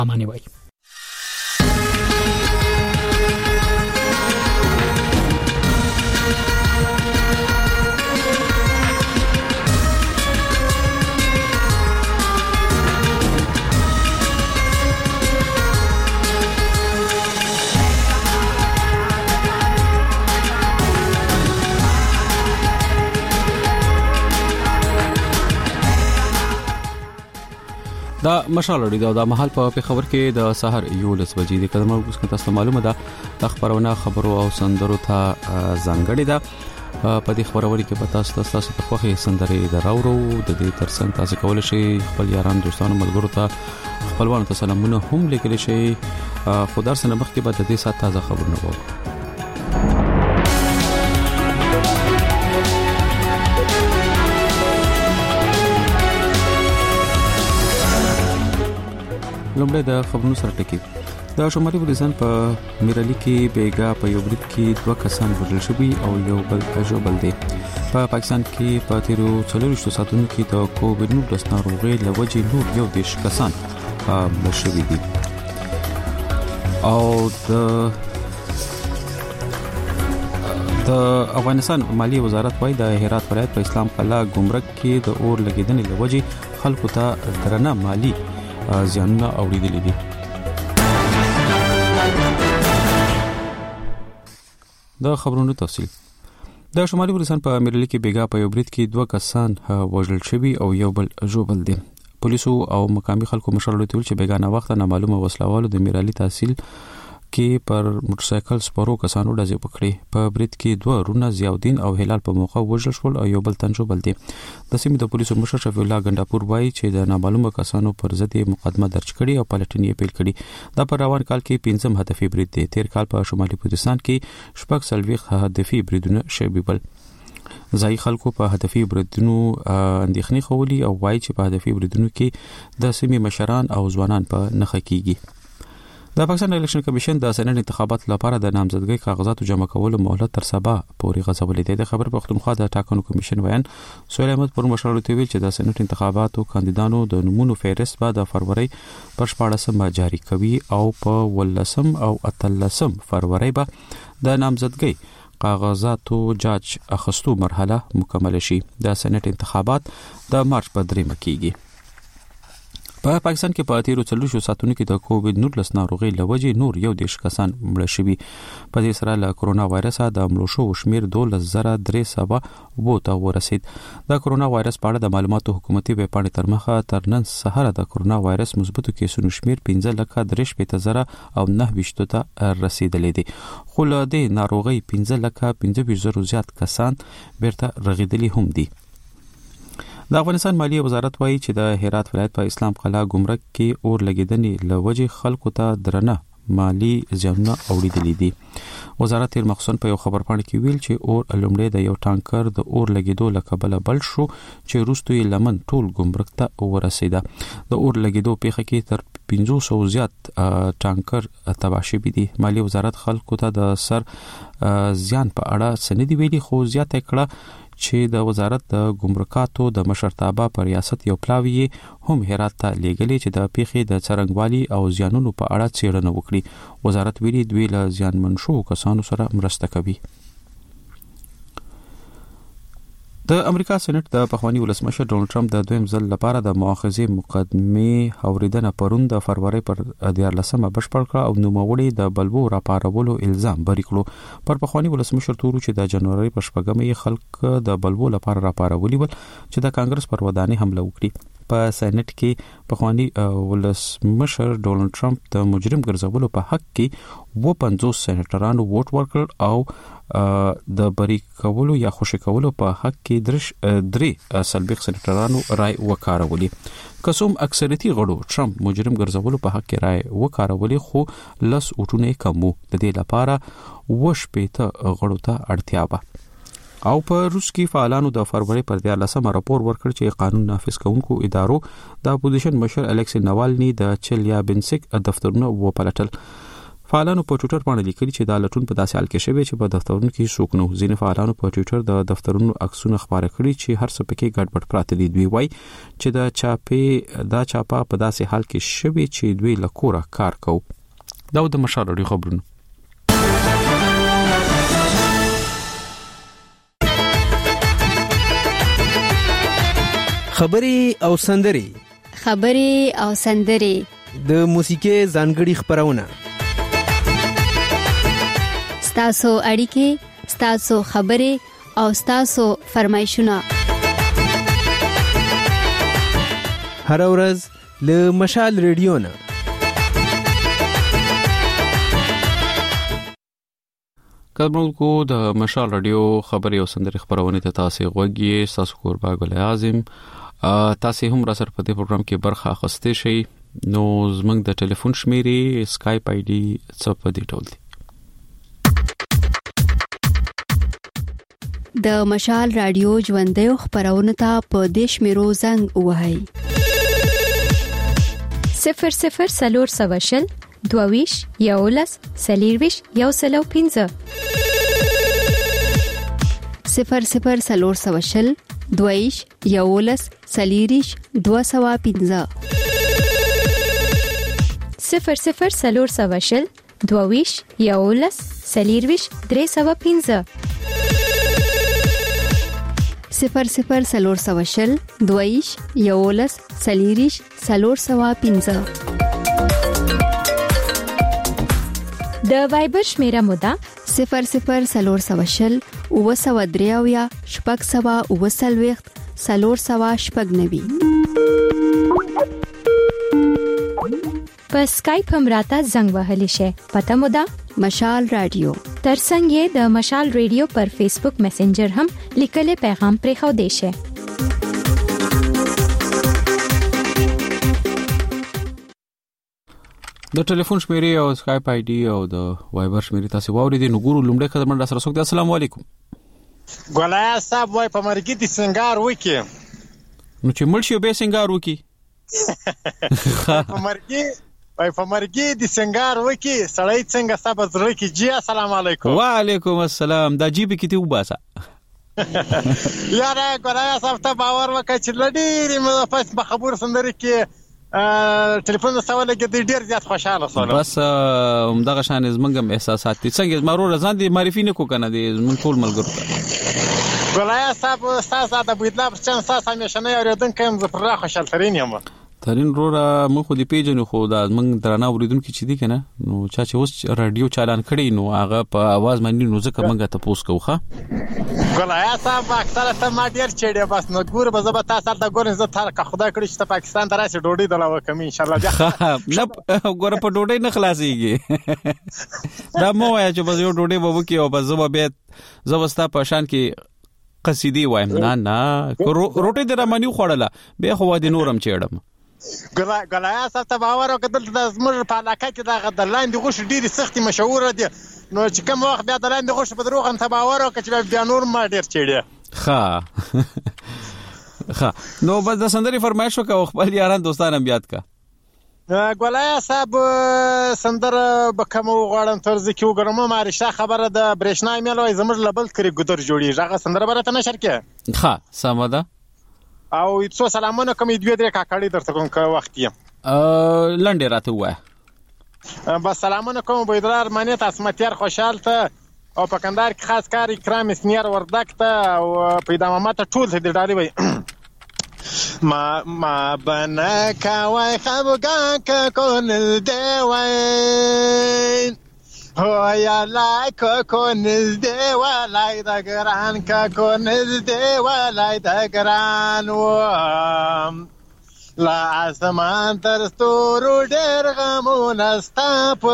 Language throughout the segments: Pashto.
اماني وای. دا مشال لري دا محل په خبر کې د سحر 11 بجې د قدمه اوس کې تاسو معلومه ده د خبرونه خبرو او سندرو ته ځانګړي ده په دې خبرونه کې پتا تاسو ته خوخي سندري دراورو د دې ترڅنګ تاسو کولای شئ خپل یاران دوستانو ملګرو ته خپلوانو ته سلامونه هم لیکلی شئ. خو درس نه مخکې به د دې سات تازه خبرونه وو. لومړی د خبرونو سره ټکی. د شمالي بلوچستان په میرالي کې بیګا په یو برید کې 2 کسان وژل شوي او یو بل ژوبل دي. په پاکستان کې په تیرو 40 ساعتونو کې د کووډ-19 ناروغۍ له وجې نور 11 کسان مړه شوي دي. او د افغانستان مالی وزارت وايي د هرات ولایت په اسلام قلعه ګمرک کې د اور لګیدنې له وجې خلکو ته درنه مالی زیانونه اوریدلې دي. د خبرونو تفصیل. د شمالي بلوچستان په میرالي کې بیګا په یو برید کې 2 کسان وژل شوي او یو بل ژوبل دي. پولیسو او مقامي خلکو مشرلو ته چې بیګا نه وخت نامعلومه وسلوالو د میرالي تحصیل کې پر موټرسایکل سپورو کسانو ډزې وکړې. په برید کې 2 رونه ضیاءالدین او هلال په موقع وژل شول او یو بل تن ژوبل دي. د سیمې د پولیسو مشر شفیع الله ګنداپور وایي چې د نامعلومه کسانو پر ضد مقدمه درج کړي او پلټنې پیل کړي. دا په روان کال کې 5م هدفي برید دی. تیر کال په شمالي بلوچستان کې 40 هدفي بریدونه شوي بل. ځای خلکو په هدفي بریدونو اندېښنې خولي او وایي چې په هدفي بریدونو کې د سیمې مشران او ځوانان په نخښه کیږي. د پاکستان الیکشن کمیشن د سنټ انتخابات لپاره د نامزدګۍ کاغذاتو جمع کولو مهلت تر سبا پورې غځولې ده. د خبر پښتونخوا د ټاکنو کمیشن ویان سهیل احمد پر مشرلو ته ویل چې د سنټ انتخاباتو کاندیدانو د نمونه فهرست به د فروری پر 14 جاری کوي او په 18 او 13 فروری به د نامزدګۍ کاغذاتو جاج اخستو مرحله مکمل شي. د سنټ انتخابات د مارچ په 3 کېږي. په پاکستان کې په تیرو 40 ساعتونو کې د کووډ-19 ناروغۍ له وجې نور 11 کسان مړه شوي. په دې سره له کرونا وایرس د مړو شوو شمیر 12300 ته ورسید. د کرونا وایرس په اړه د معلوماتو حکومتي ویب پاڼې تر مخه تر نن سهار د کرونا وایرس مثبتو کیسونو شمیر 15,350,000 او 9 ته رسیدلې دي. خو له دې ناروغۍ 15,25,000 زیات کسان بیرته رغیدلي هم دي. د افغانستان مالی وزارت وايي چې د هرات ولایت په اسلام قلعه ګمرک کې اور لګیدنې له وجې خلکو ته درنه مالی زیانونه اوریدلې دي. وزارت تیر مخصوصا په یو خبرپاڼه کې ویل چې اور لومړی د یو ټانکر د اور لګیدو له کبله بل شو چې وروسته یې لمن ټول ګمرک ته ورسېده. د اور لګیدو پیښه کې تر 500 زیات ټانکر تباه شوي دي. مالی وزارت خلکو ته د سر زیان په اړه سندې ویلي خو زیاته کړه چې د وزارت د ګمرکاتو د مشرتابه پر ریاست یو پلاوی هم هرات ته لیږلي چې د پیښې د څرنګوالي او زیانونو په اړه څېړنه وکړي. وزارت ویلي دوی له زیانمن شوو کسانو سره مرسته کوي. د امریکا سېنات د پخوانی ولسمشر ډونالد ټرمپ د دویم ځل لپاره د مؤاخذې مقدمې اوریدنه پرون د فروری پر 14 بشپړ کړ او نوموړي د بلبو راپارولو الزام بری کړو. پر پخوانی ولسمشر تورو چې د جنوري په 8 خلک د بلبو لپاره راپارولي ول چې د کانګرس پر ودانۍ حمله وکړي. په سېنات کې پخوانی ولسمشر ډونالد ټرمپ د مجرم ګرځولو په حق کې 50 سېناترانو ووټ ورکړ او د بری کولو یا خوشی کولو په حق کې 3 سېناترانو رائے وکارولي. قسم اکثریتي غړو ټرمپ مجرم ګرځولو په حق کې رائے وکارولي خو لس وټونه کمو. د دې لپاره وشپېته غړو ته اړتیا ده. او په روس کې فعالانو د فروری پر 14 راپور ورکړ چې قانون نافذ کوونکو ادارو د اپوزیشن مشر الکسی ناوالني د چلیابینسک دفترونه وپلټل. فعالانو په ټوئیټر باندې لیکلي چې دا لټون په داسې حال کې شوی چې په دفترونو کې څوک نه. ځینې فعالانو په ټوئیټر د دفترونو عکسونه خپاره کړي چې هر څه پکې ګډوډ پراته دي. دوی وایي چې دا چاپه په داسې حال کې شوی چې دوی له کوره کار کوي. دا د مشال راډیو خبرونه. خبري او سندري د موسیقي ځانګړي خبرونه. ستاسو اړیکې، ستاسو خبرې او ستاسو فرمایشونه هر ورځ له مشال ریډیو نه. کله د مشال رادیو خبري او سندري خبرونه ته تاسو غوږی. تاسو قربا ګل اعظم تاسو هم را سره په دې پروګرام کې برخه اخیستئ شئ. نو زمنګ د ټلیفون شمیرې اسکایپ آی ډي څه په دې ډول دی. د مشال رادیو ژوندۍ خبرونه ته په دیش میرو زنګ وهاي 00 22 یولس سلیرویش یو سلو 15 00 22 یولس سلیریش 215 00 22 یولس سلیرویش 315 00 22 یولس سلیریش 315. د وایبر شمیره مودا 00 اوسودریاویا شپږ سوا اوسلويخت سلور سوا شپږ نوي. په اسکایپ هم راته زنګ وهلی شي. پته مودا مشال رادیو. ترڅنګ د مشال ریډیو پر فیسبوک میسنجر هم لیکلي پیغام پرې خو دی شي. د ټلیفون شمیرې او اسکایپ آی ډي او د وایبر شمیرې تاسو واورئ. د نګورو لومړی خدمت را سره څوک دی. السلام علیکم. ګولای صاحب وای په مرګي د سنگار وکی نو چې ملشي به سنگار وکی په مرګي د سنگار وکی سړی څنګه صاحب زړه کی جی. السلام علیکم. وعلیکم السلام. دا جی به کیته وباسه یاره ګولای صاحب ته باور وکړه چې لډيري مې په خبر سندري کې ټلیفون سوال کې ډیر زیات خوشاله سولم. بس دغه شان زمنګم احساسات دي څنګه زمرو رضان دي معرفي نه کو کنه دي زمون ټول ملګرو ته. ګولای صاحب تاسو د بيدلا پر چانس تاسو همیشه نه اوریدونکو هم زه پر خوشاله ترين یم. ترين روره مخ خو دی پیجن خو دا زمنګ درنه اوریدونکو چې دي کنه نو چا چې اوس رادیو چالان کړي نو هغه په आवाज باندې نو ځکه منګه ته پوس کوخه. ګولای صاحب اکثره ته ما ډیر چړې بس نو ګور به زه به تاسو ته ګورم زه تر که خدای کړی چې پاکستان ته راشي ډوډۍ دلاو کوم ان شاء الله. نه ګور په ډوډۍ نه خلاصيږي. دا مو وای چې بس یو ډوډۍ به وکي او بس زه به زوستا په شان کې قصیدې وایم. نه روټي د رمنی خوړله به خو د نورم چېړم. ګولای صاحب ته باور وکړل د زمر په علاقه کې دا غدلاندې غوښ ډیره سختي مشهور دي نو چې کوم وخت بیا دلاندې غوښ په دروغ هم ته باور وکړ چې بیا نور ما ډیر چېړي. نو بس د سندري فرمایش وکړه خپل یاران دوستان هم یاد کا. ګولای صاحب سندر به کوم غواړم ترځ کې وګرم ما رښتا خبره د برېښنا میلوي زمر لبل کړی ګدر جوړي هغه سندر برته نشر کې. سماده او څو سلامونه کوم دوی درې کاکړی درته کوم که وخت یم لنډه راته وای. بس سلامونه کوم بيدرار معنی تاسو متیر خوشحال ته او په کندهار کې خاص کار اکرام اسنیر وردک ته او پیدا ماته ټول دې ډالي وای. ما بنا کوي خبرګان کو نل دی وای هو یا لای کو نل دی ولای د ګران کو نل دی ولای د ګران و لا اسمان تر ستورو ډېر غمونه ستا پر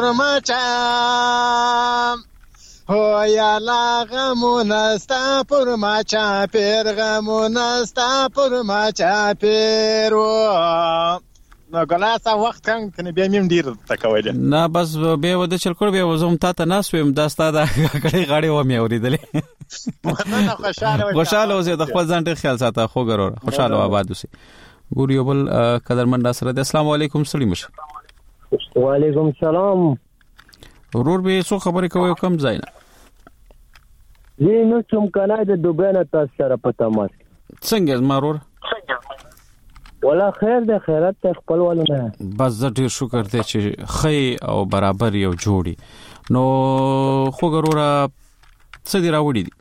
مچا هو یا لا غمونه ستا پر مچا پیر غمونه ستا پر مچا پیر و نو ګلاسا وخت کنه بیا مم ډیر تکوي نه بس به ود چل کړ به وزم تا ته ناسوم دا ستاده کړي غاړي و مې اوریدلې. خوشاله اوسه د خپل ځان ته خیال ساته خو ګرور خوشاله آباد اوسه. ګور یو بل قدرمن سره. السلام علیکم. سلام. وعلیکم السلام. ورور به څو خبرې کوي کم ځای نه زه نو کوم کنه د دوبه نه تاسو سره په تماس څنګه مارور ولا خیر ده خیرات ته خپل ولونه بس زه ډیر شکر دی چې خی او برابر یو جوړي نو خو ګوره څه دی راوړي دي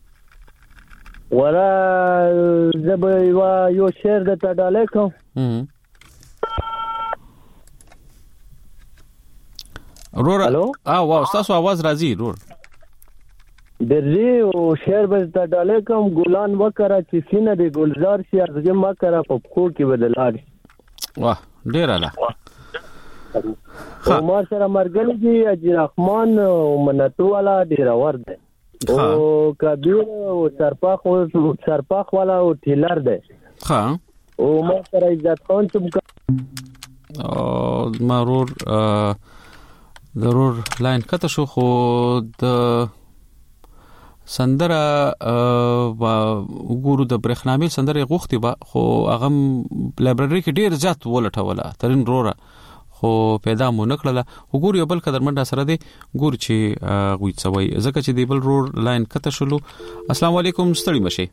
ولا زه به یو شعر د تډاله کوم رور واو تاسو आवाज راځي رور درې او شعر به تډاله کوم ګلان وکړه چې سینه دی ګلزار شي ارزګه ما کرا په خو کې بدلار واه ډیر اعلی ما سره مرګل دي اجي رحمان او منتو والا ډیر ور ده او کبیر او سرپاخ والا او ټیلر ده ها او ما سره عزت خان تم او مرور ضرور لاین کته شو خو د سندره وګورو د برخنامي سندره غوختي با خو هغه لایبرری کې ډیر زیات ولټوله ترين روره خو پیدا مو نکړه وګورو یو بل قدر منډه سره دی ګور چې غوي څوي ځکه چې دی بل رور لاین کته شلو السلام علیکم ستړي مشي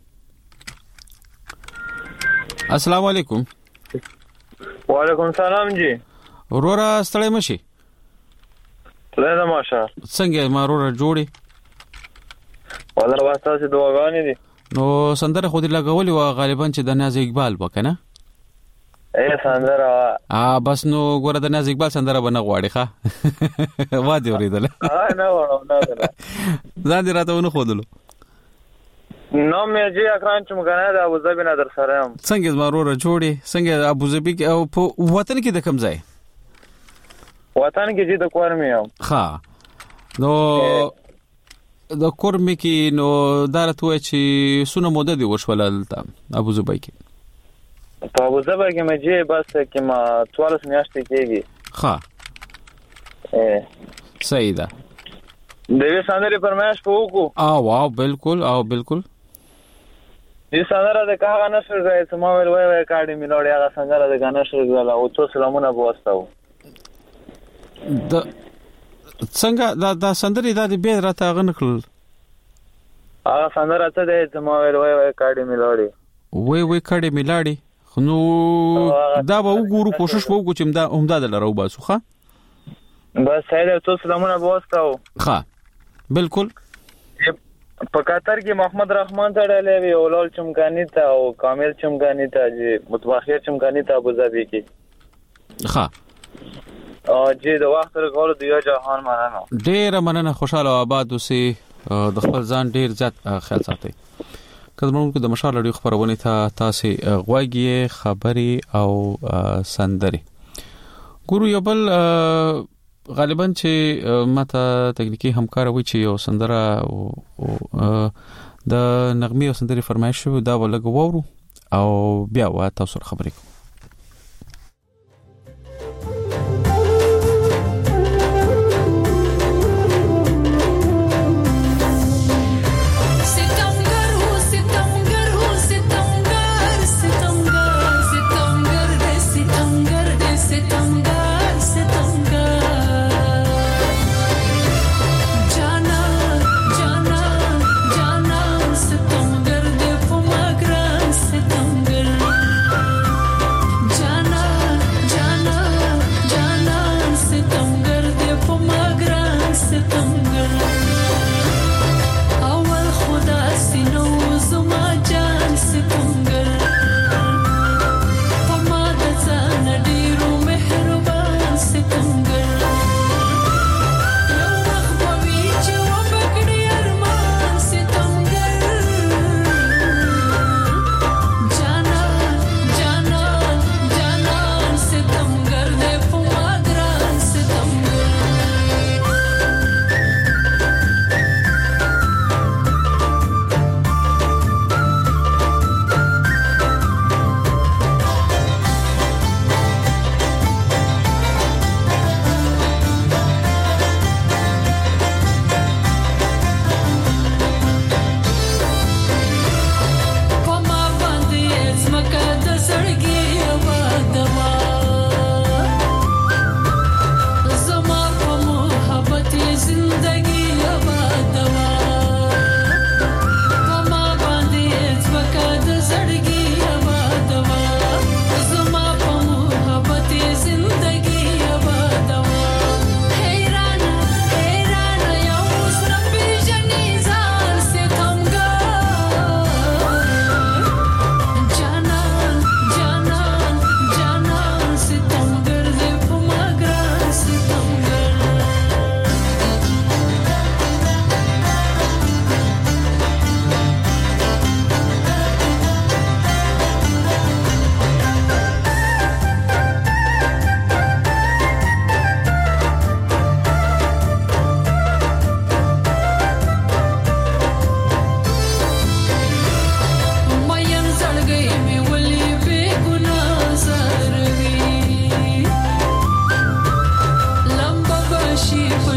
السلام علیکم وعلیکم السلام جی روره ستړي مشي لږه ماشه څنګه ما روره جوړي والله واسطه چې دواګانې دي نو سندره خو دې لګولې و غالبا چې د ناز اقبال وکنه سندره بس نو ګوره د ناز اقبال سندره بنه غواړي ښا وا دې اوریدل نه وړم نه ځان دې راته ونه خودلو نو مې جی اکران چې مګنه د ابوظبي نه در سره هم څنګه زموږ جوړي څنګه ابوظبي کې او په وطن کې د کم ځای وطن کې چې د کور مې هم ها نو د کورمې کې نو دارت وای چې سونه موده دی وشولل ابوظبي کې په ابوظبي کې مې جی بس کې ما 14 میاشتې کېږي ها صحیح ده د وی سندري پرمایش په وکړو واو بالکل دې سندره د کاغه نشر راځي چې ما ویل وای اکیډمي لوړی هغه سندره د غنشر غلا او څو سلامونه بوستاو د څنګه دا سندري د بیا راته غنکل هغه سندره ته د چې ما ویل وای اکیډمي لوړی وای اکیډمي لاړی نو دا به وګورو کوشش وکړو چې همدا د لرو باسو ښه بس ساده څو سلامونه بوستاو ښه بالکل په قطر کې محمد رحمان ته ډالې وی اولال چمګانی ته او کامل چمګانی ته چې متواخر چمګانی ته ابوظبي کې ښه او چې د وخت رغول د یو جهان مننه ډیر مننه خوشاله آباد اوسې د خپل ځان ډیر زیات خیال ساتئ کله موږ د مشال لري خبرونه ته تاسو غواګي خبري او سندري ګورو یو بل غالبا چې ماته تکنیکی همکار وي چې یو سندره د نغمه او سندري فرمایش شو دا ولګ وورو او بیا وا تاسو خبرې کوم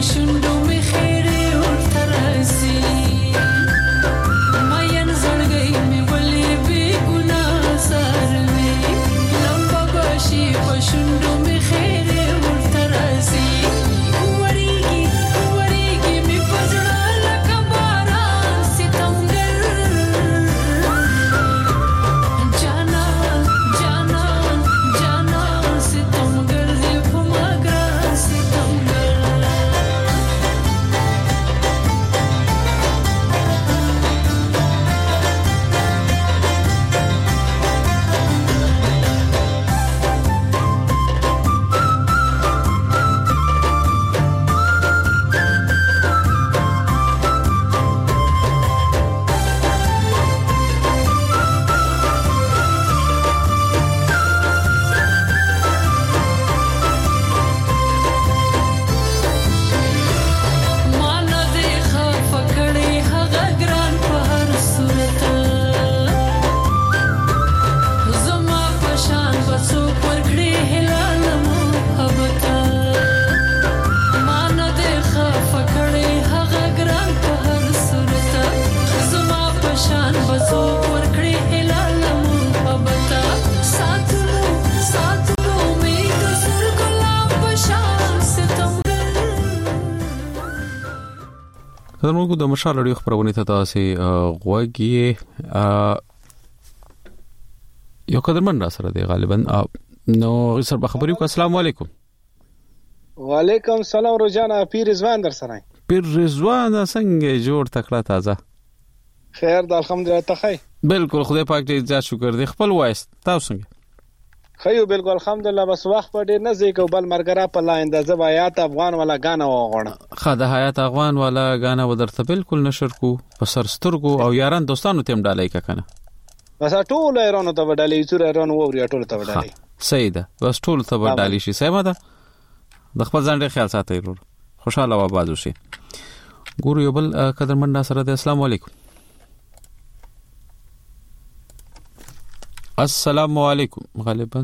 زموږ د مشال اړیو خبرونه ته تاسو غوږی یو قدرمن را سره دی غالبا نو سر په خبرو کو السلام علیکم. وعلیکم السلام روزانا پیر رضوان در سره. پیر رضوان څنګه جوړ تکړه تازه خیر د الحمدلله ته خی بالکل خدای پاک دې عزت شکر دې خپل وایست تاسو څنګه خیو بالکل الحمدلله بس وخت په ډیر نه زیګو بل مرګرا په لاینده زبایات افغان ولا غانا وغوړه خدای حیات افغان ولا غانا ودرته بالکل نشر کو په سر سترګو او یاران دوستانو تیم ډالای کنه بس ټول ایرانو ته وډالې چې ایرانو ووري ټول ته وډالې سیده بس ټول ته وډالې شي سمه ده د خپل ځان ډیر خیال ساتي ورور خوشاله و آباد اوسئ. ګورو یو بل قدرمن سره د السلام علیکم. السلام علیکم غالبا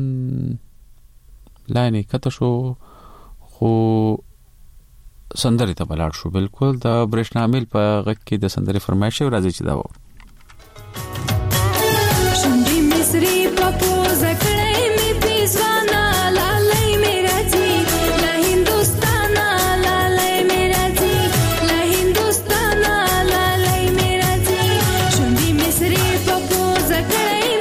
لاینه کته شو خو سندري ته بلاړ شو بالکل د برېښنامل په غږ کې د سندري فرمایش راځي چې دا و شونډې مصری په پوزه کړې می پیزوانا لالای میرا جی لا هندوستانا لالای میرا جی لا هندوستانا لالای میرا جی شونډې مصری په پوزه کړې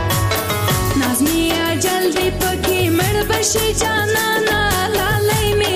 she jana na la lay me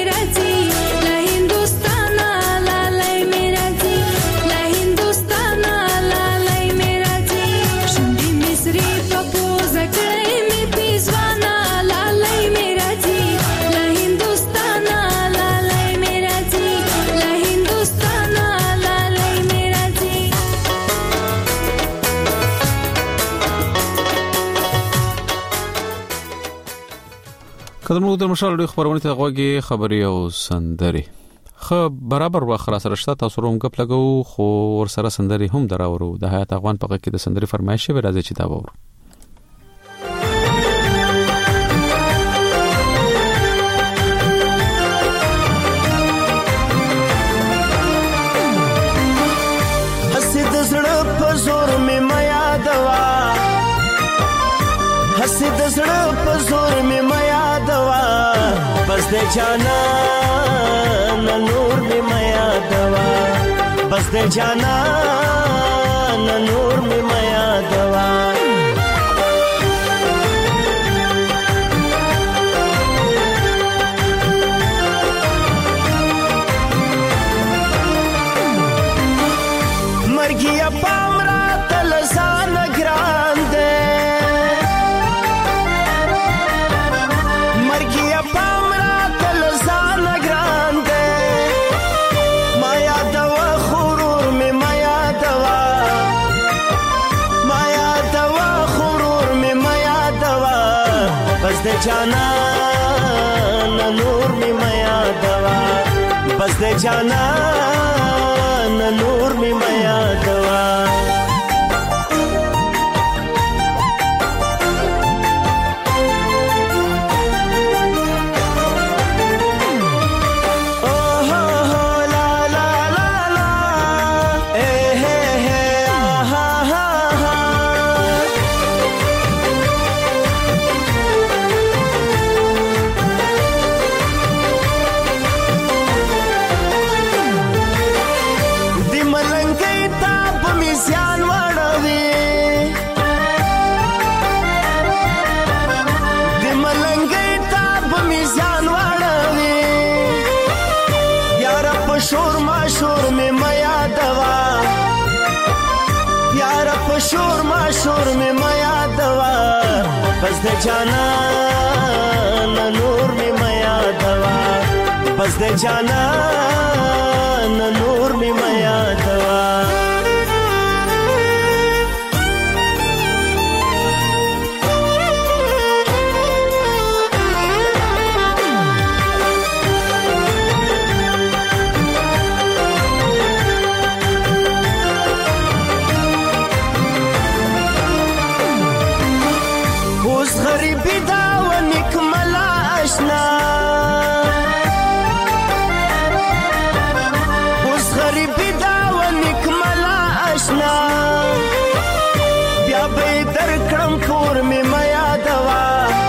کله د مشال د خبرونه ته غوږی خبري او سندري خو برابر وخت را سره شته تاسو روم غپ لګو خو ور سره سندري هم دراورو د حیات افغان په کې د سندري فرمایش به راځي چې دا وور حسد زړه په زور می میا دوا حسد زړه په زور می میا دوا بس د جانا نور می میا دوا بس د جانا نور می میا دوا مرګیا پامرا تلسان ګرانده مرګیا پامرا تلسان ګرانده مایا دوا خورور می مایا دوا مایا دوا خورور می مایا دوا بس د جانا نور می مایا دوا بس د جانا نور می مایا دوا شور ما شور می میا دوا بس د جانا نور می میا دوا بس د جانا نور می میا دوا غریبی دا و نکملا اشنا اوس غریبی دا و نکملا اشنا بیا به درکړم کور می میا دوا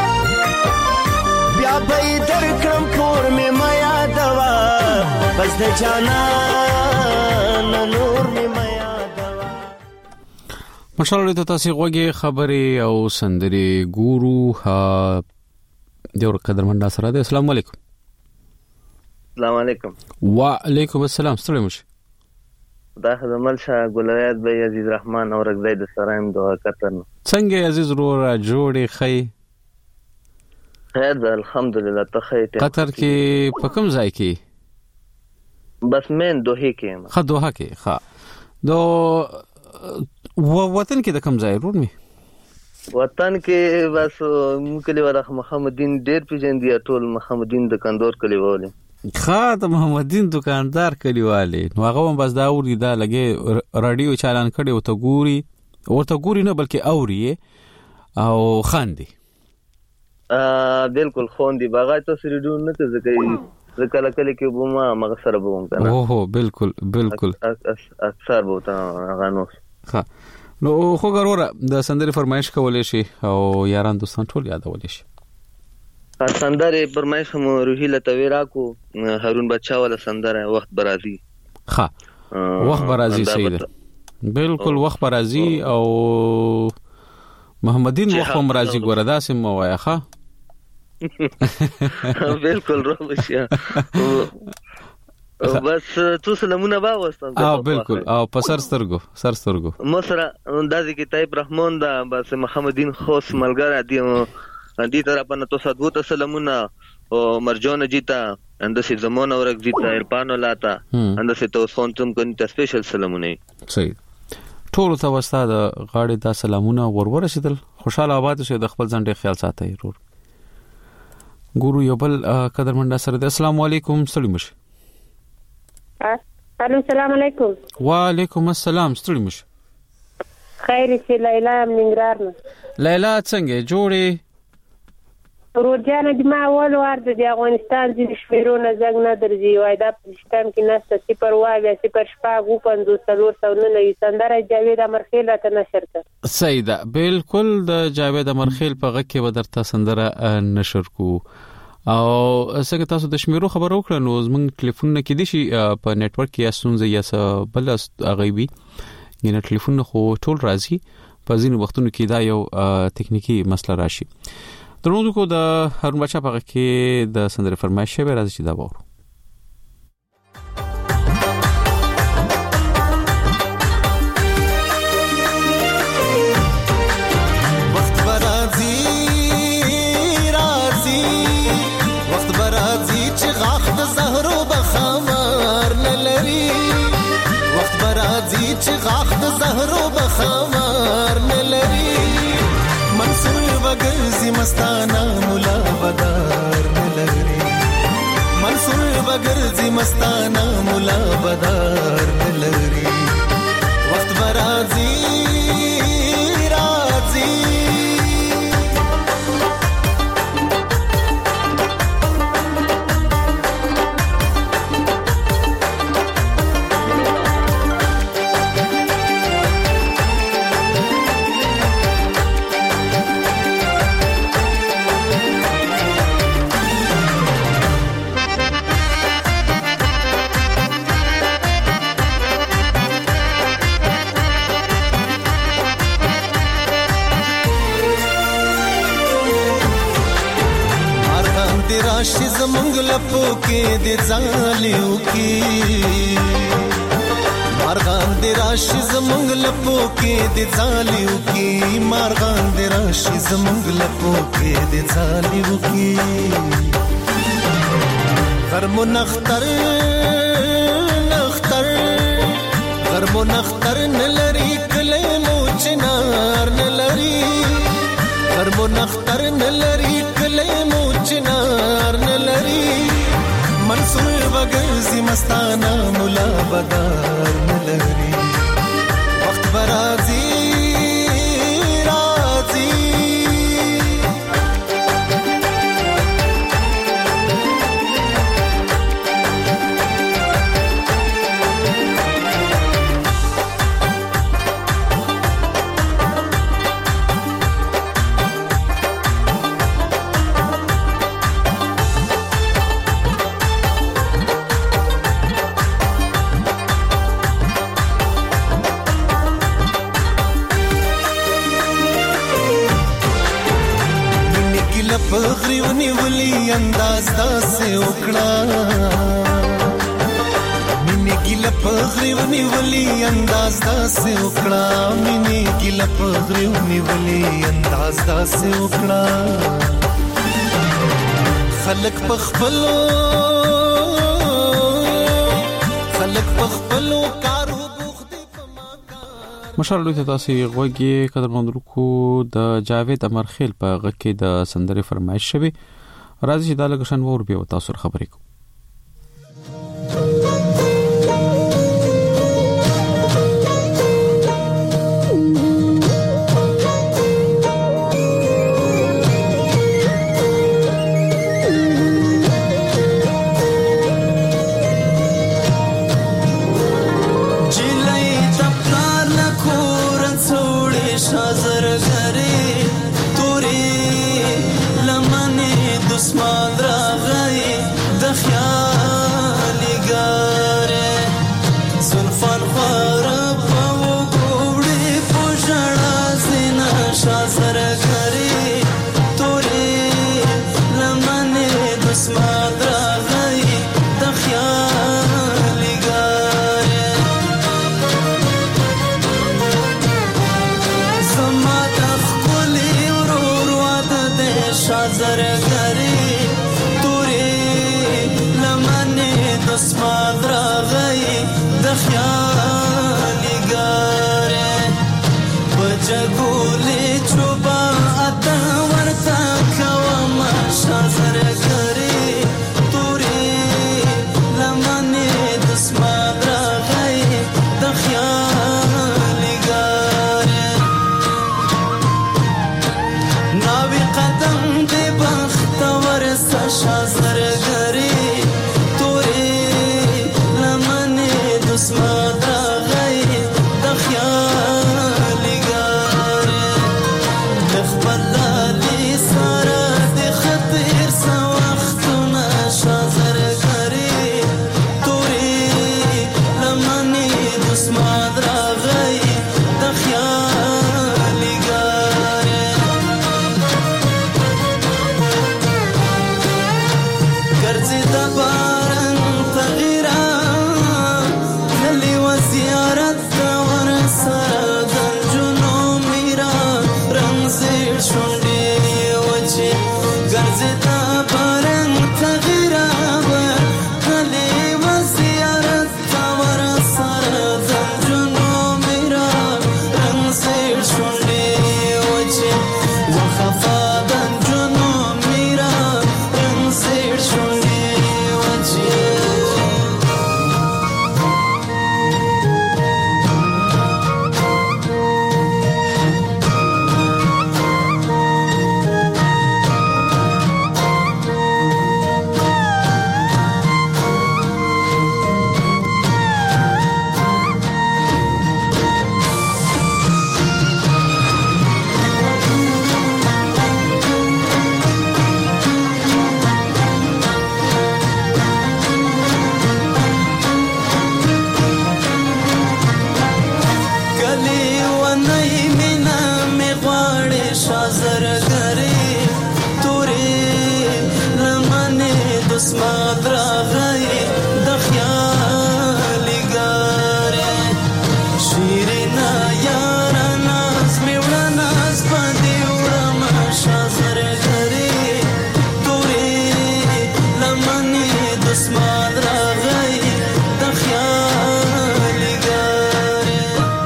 بیا به درکړم کور می میا دوا بس د جانا نور می میا دوا مشال ته تاسو غوږی خبري او سندري ګورو ها دیور قدرمن سره ده. السلام علیکم. السلام علیکم. وعلیکم السلام. ستړي مشه. دا خدمت شاه ګلایت بھائی عزیز رحمان اور زید سرایم دوه قطر. څنګه عزیز رو را جوړې خی؟ خیر ده الحمدلله. ته خیر قطر کې په کوم ځای کې؟ بس من دوحه کې. خا دوحه کې. خا دو وطن کې د کوم ځای رور می؟ وطن کې بس مکلی ولا محمدین ډیر پیژندې ټول محمدین د کندور کلیواله. خا د محمدین دکاندار کلیواله نو هغه بس دا اوري دا لګي رادیو چالان کړي او ته ګوري ورته ګوري نه بلکې اوري او خاندي. بالکل خوندي باغای ته سریډو نه ته ځکه کله کله کې بوما مغسر بوم کنه. اوه بالکل بالکل اکثر بوته غانوس. ها نو خو ګوره د سندري فرمایش کولې شي او یاران دوستان ټول یادولې شي. سندري فرمایش هم روحي لتویرا کو هارون بچا ولا سندره وخت برازي. ها وخت برازي سید بالکل وخت برازي او محمدین وخت برازي ګوره داسې مو وایي. ها بالکل روشیا بس تو سلامونه با وستم. بالکل او په سرسترګو مصر اندازې کې طيب رحمان دا بس محمدین خوس ملګری دی دې طرف نه تو صدوت سلامونه او مرجان جیتا اندسې زمونه ورک جیتا ارپانو لاتا اندسې تو سونتم کني ته سپیشل سلامونه. صحیح ټول ته وستا د غاړې دا سلامونه ورور شیدل خوشاله آباد شه د خپل ځان ډېر خیال ساتي رور. ګورو یو بل قدرمن سره د السلام علیکم ستړي مشه. الو السلام علیکم. وعلیکم السلام ستړي مشه. خیر چې لیلا منګرار نه. لیلا څنګه جوړې؟ روزانه د ما اول وار د افغانستان د شمیرونه زنګ نه درځي وای دا پاکستان کې نسته صفر وای صفر شپږ 5499 سندره جاوید امرخیل ته نشر کړ. صحیح ده بالکل د جاوید امرخیل په غږ کې ودرته سندره نشر کو او څنګه تاسو د شمیرو خبر وکړه نو زموږ ټلیفون کې دي شي په نتورک کې اسونځي یا بل غیبی ینه ټلیفون خو ټول راځي په ځینو وختونو کې دا یو تکنیکی مسله راشي. درنو کو د هارون بچا په کې د سندره فرمایش به راځي چې دا وره وخت برازي رازي وخت برازي چې غاخ د زهرو بخمار نلري وخت برازي چې غاخ د زهرو بخمار نلري منصور بغرزي مستانا مولا بدار نلري منصور بغرزي مستانا مولا بدار نلري وقت برازي رازي راشي زمونږ لپو کې د ځالیو کې مارغان د راشي زمونږ لپو کې د ځالیو کې مارغان د راشي زمونږ لپو کې د ځالیو کې غرمو نختر نختر غرمو نختر نلري کله مو چنار نلري غرمو نختر نلري کله مو چنار نلري منصور بغرزي مستانا مولا بدار نلري وقت برازي رازي پغریونی ولی انداز داسه وکړه مینه ګیله پغریونی ولی انداز داسه وکړه مینه ګیله پغریونی ولی انداز داسه وکړه خلق پخپلو کارو مشال ته تاسو غوږی قدر مندرکو د جاوید امرخیل په غږ کې د سندره فرمایش شوی راځي چې دا لګشن ور بیا تاسو خبرې کو جګولې چوبا اته ورته کوم شازر ګرځي د باران تغیرا کلی و زیارت ته ورسره د نجونو میرا رمزې شونډې وچې ګرځي د باران تغیرا کلی و زیارت ته ورسره د نجونو میرا رمزې شونډې وچې وخفا د نجونو میرا رمزې شونډې وچې کلی ونی مینا می غواړي شازر غري توري لمنه دسمات راغی د خیال ګاري شیرنا یار ناز میوړه ناز باندې وړم شازر غري توري لمنه دسمات راغی د خیال ګاري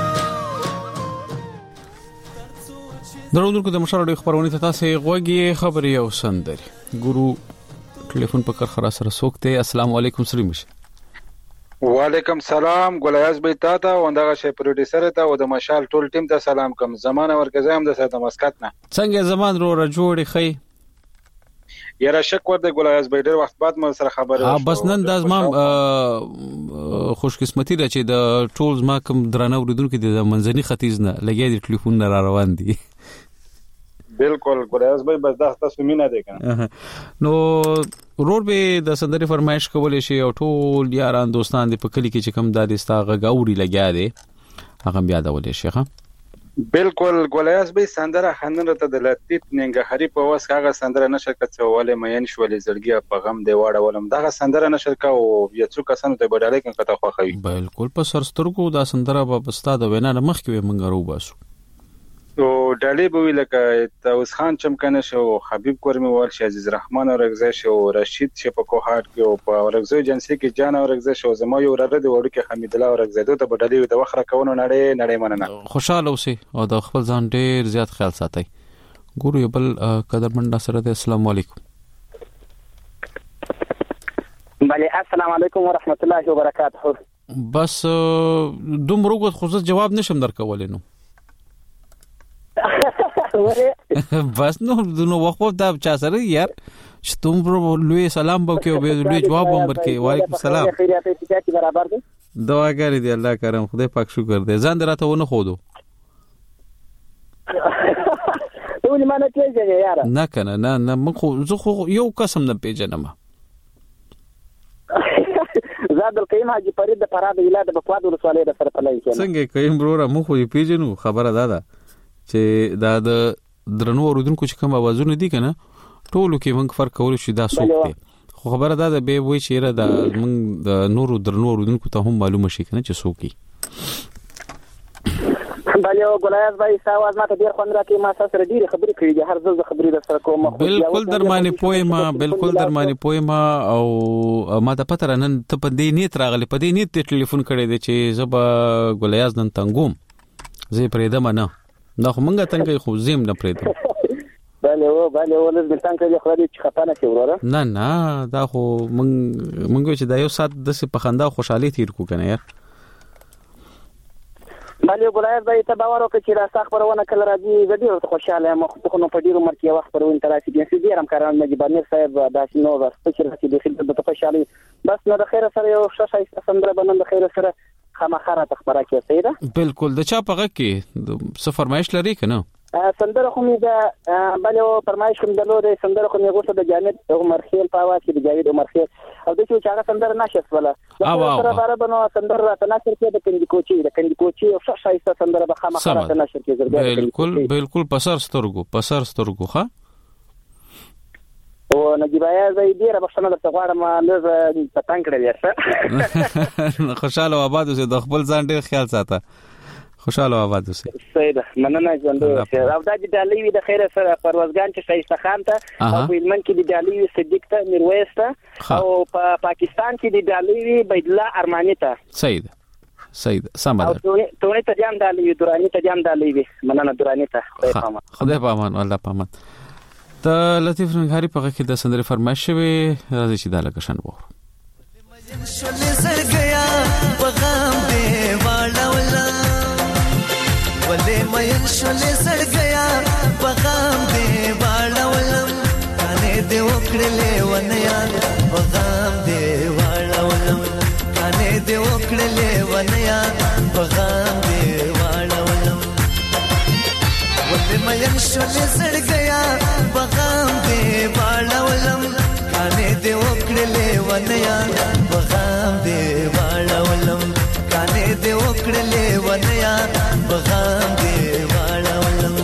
درودونکو د مشاورې خبرونه ته تاسو غوږی خبري او سندري ګورو ټلیفون په کرخرا سره سوکته السلام علیکم سریمش وعلیکم سلام ګلایاز به تاته وندغه شی پروډوسر ته او د مشال ټول ټیم ته سلام کوم زمانه ورګزم د ساده مسکت نه څنګه زمان رو جوړی خی یاره شک ور د ګلایاز به ډیر وخت بعد مې سره خبره بس نن د زمام خوش قسمتی را چې د ټولز ما کوم درنه اوریدونکو د منځني ختیځ نه لګیا دي ټلیفون نه را روان دي بالکل ګلایاز به بس دا تاسو مینه دی کنه نو رور به د سندري فرمایش کولې شي او ټول یاران دوستان د پکلی کې چې کوم د استاغه غوري لګیا دي هغه بیا دا ولې شي ها بالکل ګلایاز به سندره خننه ته د لطیف ننګهری په واس هغه سندره نشر کڅولې مېن شولې زړګي په غم دی واړه ولم دا سندره نشر کا او یو څو کسانو ته بدلای کې کته خوخوي بالکل په سرسترګو دا سندره په استاد وینا مخ کې مونږ رو باسو او ډالې به ویل ک توس خان چمکنه شو حبیب کورمی ول شي عزیز رحمان اورغزه شو رشید شپکو هاټ کې او په اورغزه جنسي کې جان اورغزه شو زما یو رده دی وړو کې حمید الله اورغزه ته په ډالې د وخره کونو نړۍ مننه خوشاله اوسئ او د خپل ځان ډیر زیات خیال ساتئ ګورو یو بل قدرمن سره د السلام علیکم بله السلام علیکم ورحمت الله وبرکاته بس دومره وګت خو جواب نشم درکولې نو بس نو وقفه دا چا سره یار چې تم لوی سلام وکي او لوی جواب هم ورکي وعلیکم السلام دعاګر دي الله کرم خدای پاک شکر دې ځان دراته ونه خودو ولې ما نه پیژنې یار نه کنه نه زه خو یو قسم نه پیژنم زاد القیم حاجی فرید د فراد ولایت په پواد ولسوالۍ د سره پلای کېنه څنګه کیم برو مخ خو پیژنو خبره ده چې دا د درنو اوردونکو چې کوم اوازونه دي کنه ټولو کې موږ فرق کول شي دا څوک دی خو خبره ده به وای چې را د موږ د نورو درنو اوردونکو ته هم معلومه شي کنه چې څوک دی بله ګلایاز بای ساواز ماته ډیر خوند راکې ما سره ډیر خبرې کړې دي هر ځل خبرې در سره کوم بالکل درمانه پوهه او ما ته پته رانن ته په دې نیت راغلی په دې نیت ټلیفون کړی دی چې زبا ګلایاز نن تنګوم زه پرېدم نه دا خو مونږه څنګه خو زم نه پرېدم بله ولز بلتان کې خو دې خطا نه شوره نه دا خو مونږ چې دا یو سات د څه په خندا خوشحالي تیر کو کنه یار بله ګلایاز بای ته باور وکړي چې راځه خبرونه کله راځي زه ډیر خوشاله یم خو په ډیر عمر کې وخت پرون تراسي دي چې ډیر هم کاران مې بنیر صاحب داسې نو راځي چې د خدمت په خوشالي بس نو د خیر سره یو شای سندره بنن د خیر سره خامخره تخبره کې سیده بالکل د چا پغه کې څه فرمایش لري کنه سندره خو مې دا بله فرمایش کوم دلوده سندره خو مې غوښته د جامد عمر خیل په आवाज کې د جاوید عمر خیل او د چې هغه سندره نشس ولا سره برابر نو سندره راته نشر کې د کندي کوچي او شای سندره به خامخره نشر کې بالکل پسر سترګو ها او نجيب آیاز ډیره بښنه درته غواړم لږ پتنګ کړل یې خوشاله او آباد اوسې د خپل ځان ډیر خیال ساته خوشاله او آباد اوسې صحیح ده مننه ژوند او دا د ډالۍ وی د خیره سره پروازګان چې شایسته خان ته او په هلمند کې د ډالۍ وی صدیق ته میرویس ته او په پاکستان کې د ډالۍ وی بيد الله ارمانی ته صحیح ده سم ده او ټول ته جام ډالۍ وی دورانی ته جام ډالۍ وی مننه دورانی ته خدای په امان الله په امان ته لطیف نګاری په کې د سندري فرمایش شوی راځي چې دا لکه شن وو شولې سر گیا پیغام دے والا ولا ولې مې شولې سر گیا پیغام دے والا ولا کانه دې وکړلې ونیا پیغام دے والا ولا کانه دې وکړلې ونیا پیغام دے والا ولا ولې مې شولې سر گیا پیغام دے والا ولا کانه دې وکړلې ونیا پیغام دې والا ولم کانه دې وکړلې ونیا پیغام دې والا ولم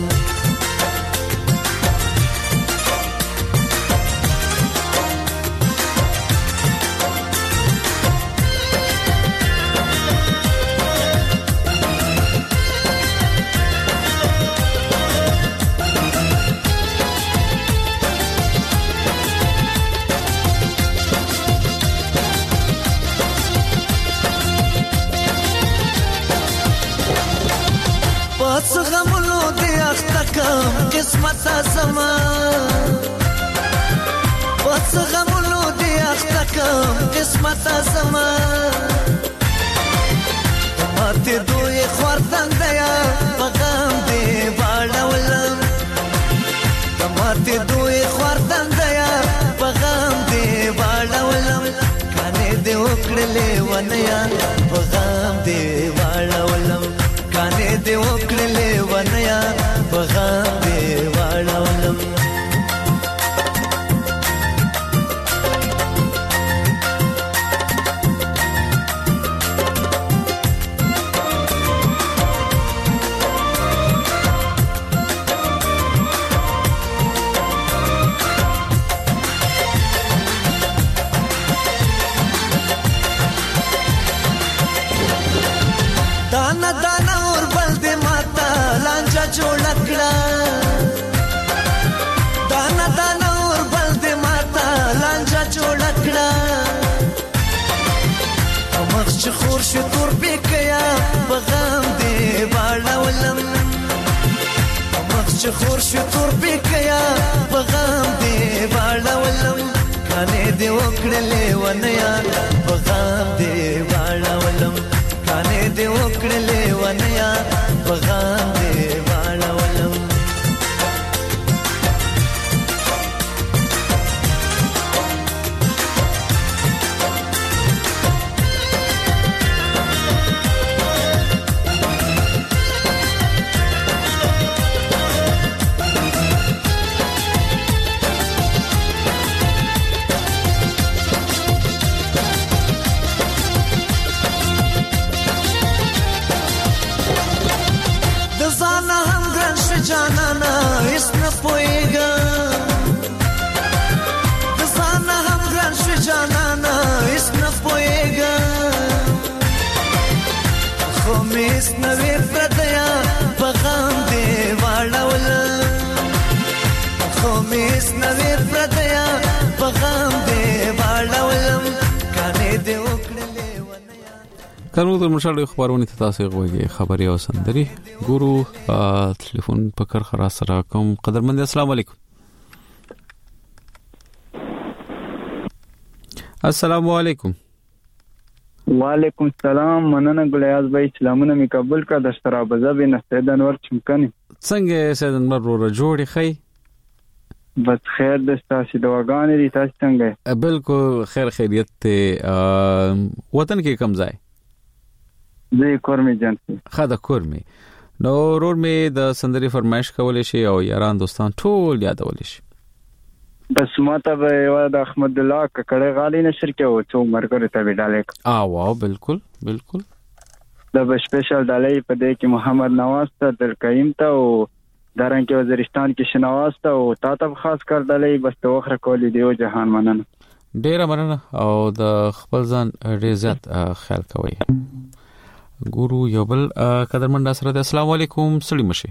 پس غمونو دې اختکم قسمت زما پس غمونو دې اختکم قسمت زما ماته دوی خوردن دیا پیغام دې والا ولم ماته دوی خوردن دیا پیغام دې والا ولم کانه دې وکړلې ونیا پیغام دې والا ولم کانه دې وکړلې ونیا پیغام دې والا ولم دانا دانا اور بل دے ماتا لانجا جوڑا کڑا دانا دانا اور بل دے ماتا لانجا جوڑا کڑا مخش خور شو تور بیکیا پیغام دے والا ولم مخش خور شو تور بیکیا پیغام دے والا ولم کانے دے وکڑلے ونیا پیغام دے والا ولم کانه دې وکړلې ونیا پیغام دې والا ولم جانانا اس نه پويګا دسانه هم ګران شو جانانا اس نه پويګا خو مې اس نه ورتیا پیغام دې والا ولا خو مې اس نه ورتیا پیغام دې والا ولم کانه دې وکړلې کارو د مشال خبرونه ته تاسو غوږی خبري او سندري ګورو ټلیفون په کار خلاص را کوم قدرمن السلام علیکم السلام علیکم وعلیکم السلام مننه ګلیاز بھائی سلامونه می قبول کا د شرابزه بن سید انور چمکنی څنګه سید انور رو جوړی خی بس خیر د تاسو دواګانې دي تاسو څنګه بالکل خیر خیریت ته وطن کې کم ځای زه کورمي جنسي خاطر کورمي نو رور می د سندري فرمایش کولې شي او یاران دوستان ټول یادول شي بس ماته به د احمد الله ککړه غالي نشر کې و څو مرګره ته وډاله واو بالکل بالکل د سپیشل ډالۍ په دې کې محمد نواز ته در کریم ته او دارنګه وزیرستان کې شناواز ته او تاسو خاص کار ډلې بس توخره کولې دیو جهان مننه. ډیر مننه او د خپل ځان ډیر زیات خیال کوئ. ګورو یو بل قدرمن سره د السلام علیکم سړي مشه.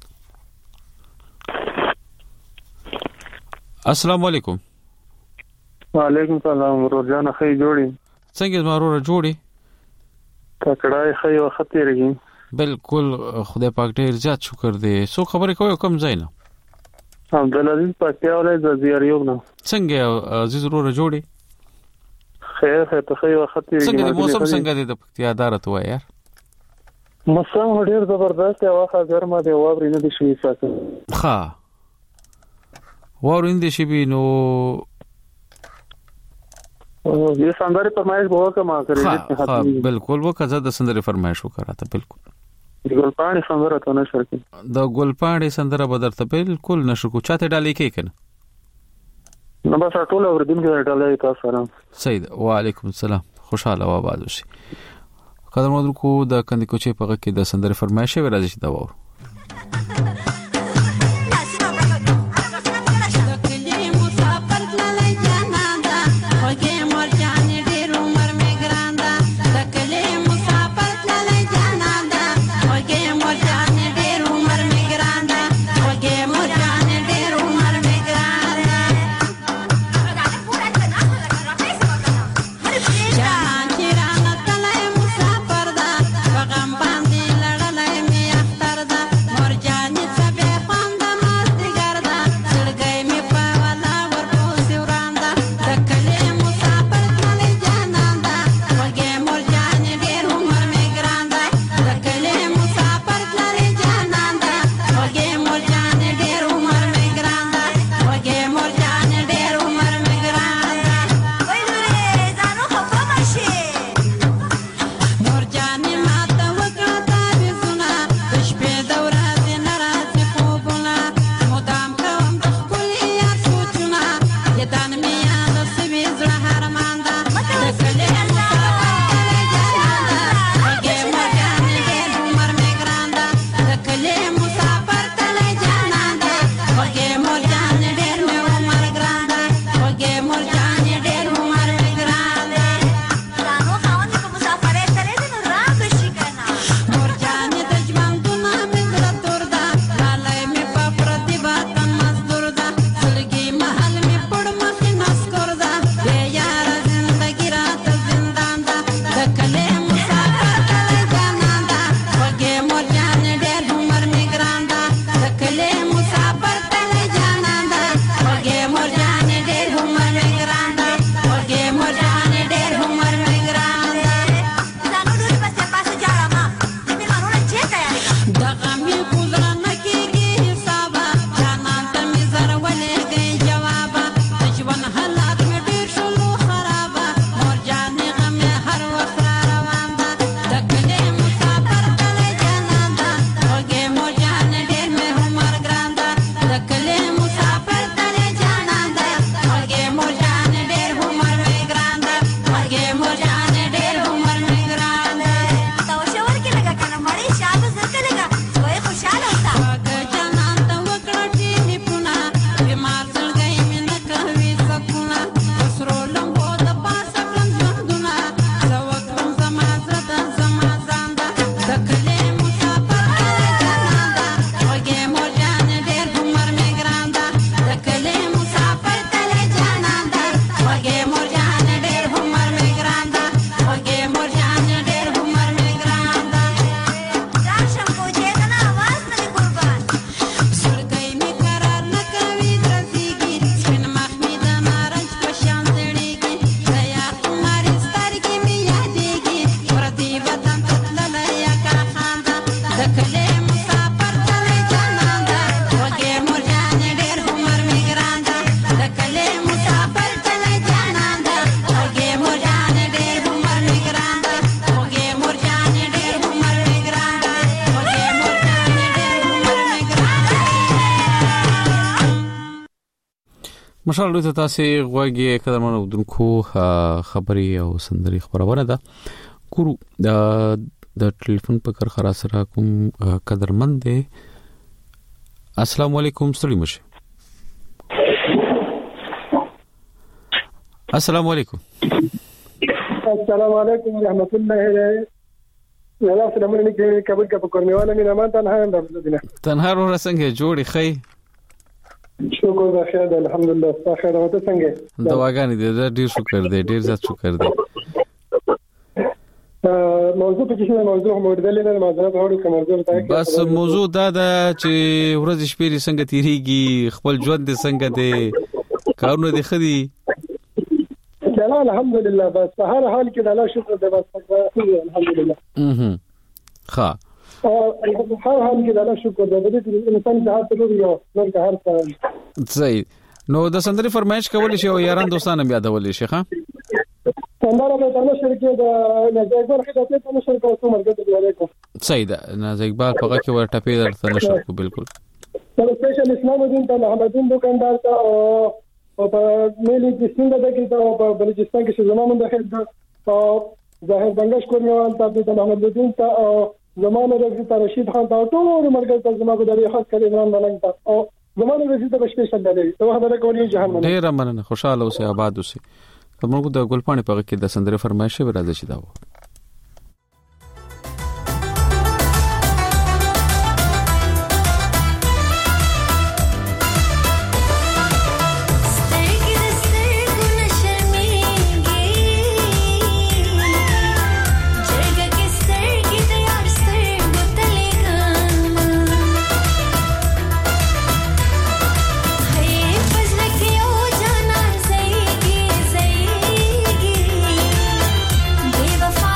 السلام علیکم. وعلیکم السلام ورجان خی جوړی. څنګه زما ورور جوړی؟ ککړای خی وخت تیرګی. بالکل خدای پاک ډیر زیات شکر دی. سو خبرې کوي کوم ځای نه؟ عبدالعزیز پکتیا ولای د زیاریوب نه. څنګه عزیز ورور جوړی؟ خیر ته خی وخت تیرګی. څنګه موسم څنګه دی د پکتیا دارت وای یار؟ موسم ډیر زبردست دی واخه ګرمه دی واوري نه دي شي ساتي. ها واوري نه دي شي نو ये सौंदर्य फरमाइश बहुत कमा करे. हाँ बिल्कुल वो कज़ा द संदर्य फरमाइश वो करा था बिल्कुल. गुलपाणी संदर्य तो नशर के. द गुलपाणी संदर्य बदर था बिल्कुल नशर को चाहते डाली के ना. नंबर साटोला और दिन के डाले का सारा. सही वालेकुम सलाम खुशहाल आवाज उसी. कदर मधुर को द कंदी को चे पका के द संदर्य फरमाइश है वराजिश दवाओ. مشال دوی ته تاسو غوږی قدرمنو دونکو خبري او سندري خبرونه ده ګورو د ټلیفون په کار خرا سره کوم قدرمن دي السلام علیکم ستړي مشه. السلام علیکم. السلام علیکم ورحمۃ اللہ. الله سلام علیکم کابل کا پکورنیواله مینا مان تنها هم درځدنه. تنها ور څنګه جوړی خی؟ شکر دا خیر ده الحمدلله. تاسو خیر اوته څنګه؟ دواګانې دې ډیر شکر دې ډیر زیات شکر دې. موضوع په کې موضوع موردل نه معذرت غواړم کوم موضوع ته. بس موضوع دا ده چې ورځ شپې څنګه تیریږي، خپل ژوند دې څنګه دې، کارونه دې خدي؟ الحمدلله بس په هر حال کې د الله شکر دې بس الحمدلله. ښه هر حال کې د الله شکر دې چې انسان د هر څه یو نور د هر څه صحیح. نو د سندري فرمایش کول شي او یاران دوستان هم یادول شي. ښه سندره به تاسو شرکت د نازیکبال خدمت ته مشر کوم مرګ ته ولیکم. صحیح ده. نازیکبال په هغه کې ور ټپې درته نشو کو بالکل. سره سپیشل اسلام الدین ته محمد الدین دکاندار ته او په ملي د څنګه دغه ته په بلوچستان کې زمانه مداخل ده او ظاهر بنگش کورنیوال ته د محمد الدین ته او زمانه رضی ته رشید خان ته ټول مرګ ته زموږ د خاص کړي عمران ملنګ ته او زمانه رضی ته سپیشل ده. ته خبره کولی جهان مننه. ډیر مننه. خوشاله اوسې، آباد اوسې. موږ د ګلپاڼې په کې د سندره فرمایش به راځي چې دا و. Wafaa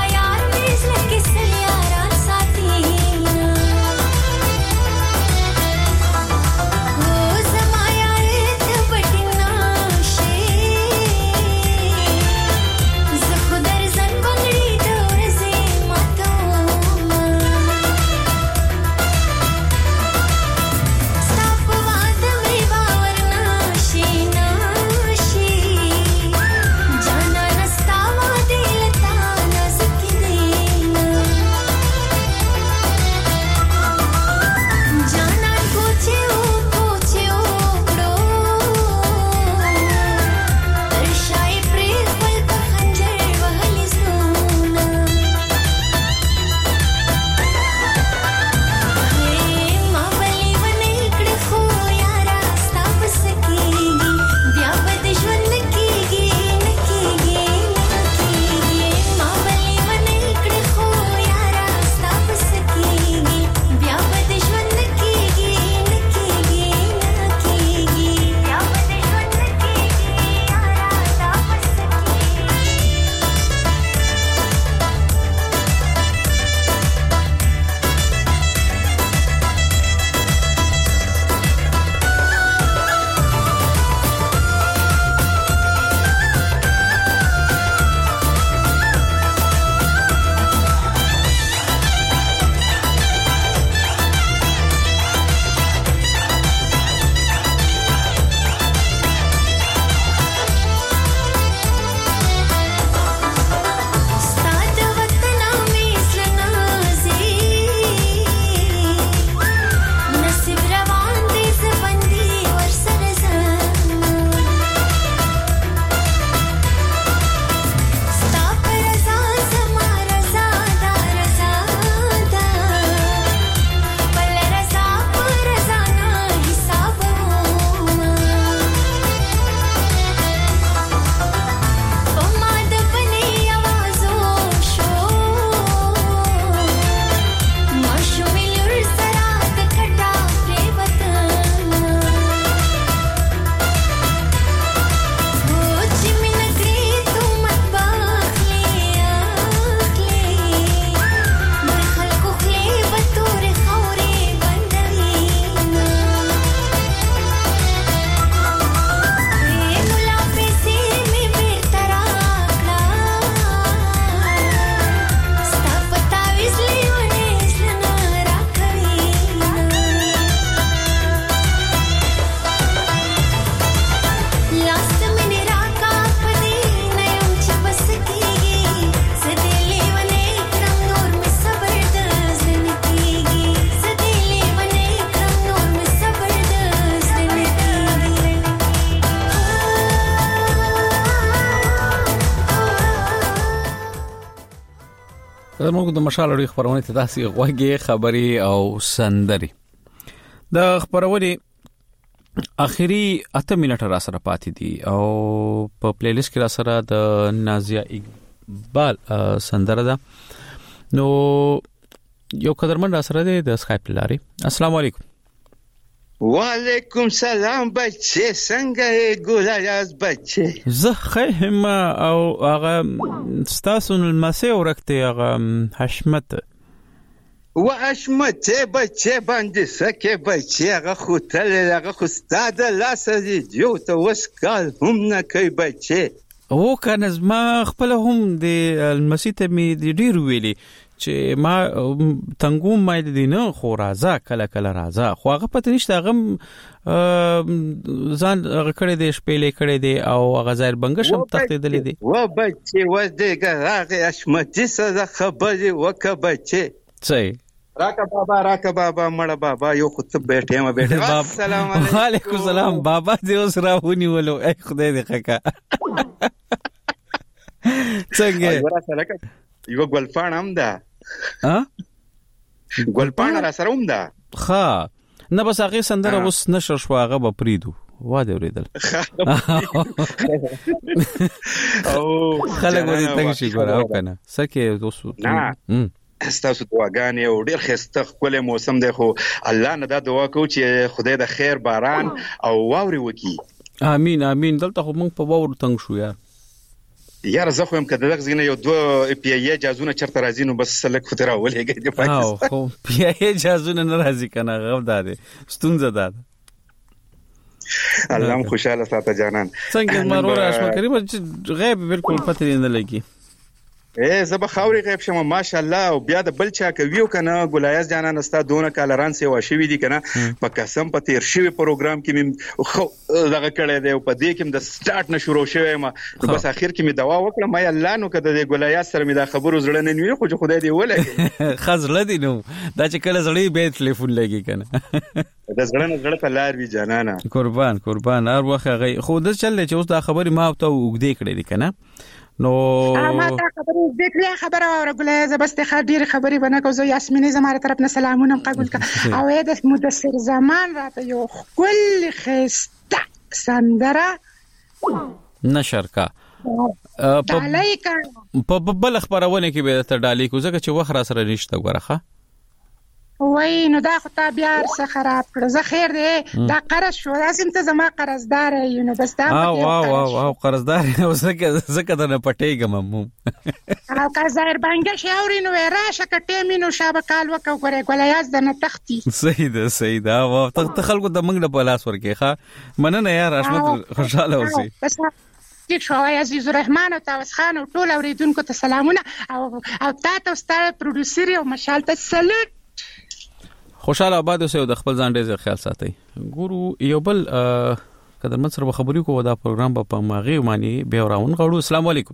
موږ د مشال اړیخ خبرونه ته تاسو غوږی خبري او سندري د خبرونه اخیری 8 منټه را سره پاتې دي او په پلی لیست کې را سره د نازیه اقبال سندره ده نو یو قدرمن را سره د اسکایپ لاري. السلام علیکم. وعلیکم سلام بچه څنګه ګولایاز بچه زه خیم او هغه ستاسو المسیح ورکته هغه حشمت و حشمت بچه باندې سکه بچه هغه خوتل هغه خوستاد لاسه دیو ته وسکال هم نه کوي بچه او کنه ما خپل هم د المسیح ته می ډیر ویلي چې ما تنګو مې دینه خو راځه کله کله راځه خو هغه پته نشته هغه ځان کړه دې شپېلې کړه دې او هغه ظاهر بنګشم تختیدلې دي و بچي و دې هغه اشمتي سره خبرې وکړه بچي صحیح راکا بابا مړه بابا یو خود بیٹھے ما بیٹھے السلام علیکم. وعلیکم السلام بابا دې اوس راونی ولو اي خدای دې خکا څنګه یو ګلفان هم ده ګلپاڼه را سره هم ده ښه نه بس هغه سندره اوس نشر شو هغه به پریدو واده اوریدل او خلک ودی تنګ شي ګور او کنه سکه اوس نه استاسو دعاګانې او ډېر خسته خپل موسم دی خو الله نه دا دعا کو چې خدای د خیر باران او واوري وکي امين امين دلته خو موږ په واور تنګ شو یار زه خو هم کده لغزینه یو دوه پی ای اجازهونه چرته راځي نو بس سلک خطر اولېږي د پاکستان خو پی ای اجازهونه نه راځي کنه غو داده ستونزه ده الله هم خوشاله ساته جانان څنګه مرور اشما کریم غیب بالکل پته نه لګي زه به خاوري غیب شمه ماشاءالله او بیا د بل چا کوي کنه ګلایاز جانان استا دونه کالران سی واشوي دي کنه په قسم په تیر شوی پروګرام کې مم دغه کړه دی او په دې کې د سٹارټ نه شروع شوی ما بس اخر کې می دوا وکړه ما الله نو کده د ګلایاز سره می د خبرو زړه نه نیو خو خدای دی ولګي خزل دی نو دا چې کله زړی به ټلیفون لګي کنه د زړه نه زړه په لار وی جانانا قربان هر وخت غي خو د چل چې اوس دا خبري ما ته وګدې کړې دي کنه نو ما تا خبرو ذکر خبره ورغله زبست خبري خبري بنه کو زو یاسمینې زماره طرف نه سلامونه قبول کا او د مدثر زمان راته یو کل خسته سندره نشر کا په بل خبرونه کې به ته ډالې کو ځکه چې وخت را سره نشته غوړه وای نو دا خو تا بیا څه خراب کړ زه خیر دی دا قرض شو لازم ته زما قرضدار یې نو بس دا او قرضدار او زکه دا نه پټېګم مو او کا ظاهر بانګه شاوري نو راشه کټې مينو شابه کال وکړ غره ګلایاز د نه تختی صحیح دا او ته خلکو د منګ د پلاس ورکې ښا مننه یار رحمت خوشاله اوسې بس ټیک شو عزیز الرحمن او تاسو خان او ټول اوریدونکو ته سلامونه او تاسو ستاره پروډوسر او مشال ته سلوټ خوشاله آباد اوسئ د خپل ځان ډیر خیال ساتئ ګورو یو بل قدرمن سره خبرې کوو دا پروګرام په ماغي معنی به راون غړو. السلام علیکم.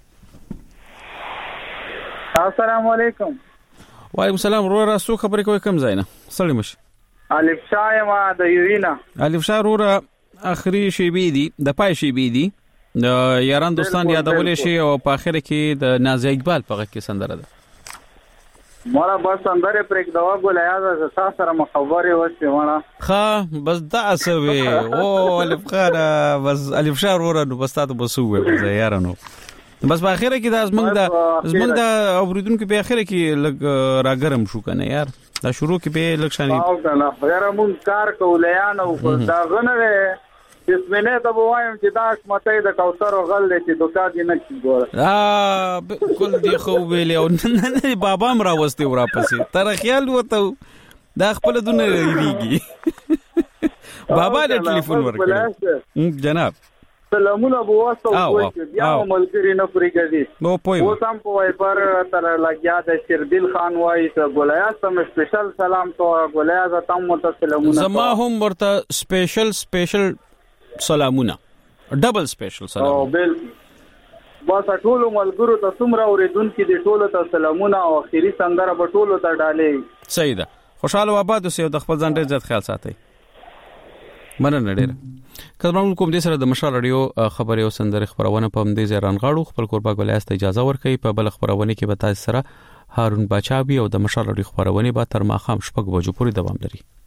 السلام علیکم. وعلیکم السلام. رورا سو خبرې کوي کم ځای نه سړی مش الف شاه ما د یوینا الف شاه رورا اخري شی بي دي د پای شی بي دي یاران دوستان یادولې شي او په اخر کې د نازیه اقبال په کې سندره ده مړه بس اندره پرېک دوا ګولایاز تاسو سره مخبري وسته مړه ها بس دا اسوي او الف خانه بس الف شاه ورو نو بس تاسو بسوي یارانو بس په اخره کې دا زمنګ دا اوریدونکو په اخره کې لګ راګرم شو کنه یار دا شروع کې به لکشاني او کنه غیر مون کار کولیان او دا غنه اسمنه ته وایم چې دا مته د کوثر غل دي چې دوکا دي نه کیګور بالکل دی خو ویل او نه بابا مرا واستي ورا پسې تر خیال وته دا خپل دونه ریږي بابا له ټلیفون ورکړ جناب سلامونه بواسو بیا ملګری نه پریګدي نو پوي و سم په وایبر تر لګیا د شیردل خان وای ته ګولایاز تم سپیشل سلام تو ګولایاز تم مت سلامونه زما هم ورته سپیشل سلامونه ډبل سپیشل سلام او بل بس ټول ملګرو ته څومره اوریدونکو دي ټول ته سلامونه او اخیری سندره به ټول ته ډالې صحیح ده خوشاله آباد اوسئ د خپل ځان ډیر زیات خیال ساتئ مننه ډیر کله کوم دې سره د مشال رادیو خبري او سندره خبرونه په دې ځای رانغاړو خپل قربا ګولایاست اجازه ورکړي په بل خبرونه کې به تاسو سره هارون بچابي او د مشال اړیخ خبرونه به تر ماخام شپږ بجو پورې دوام لري.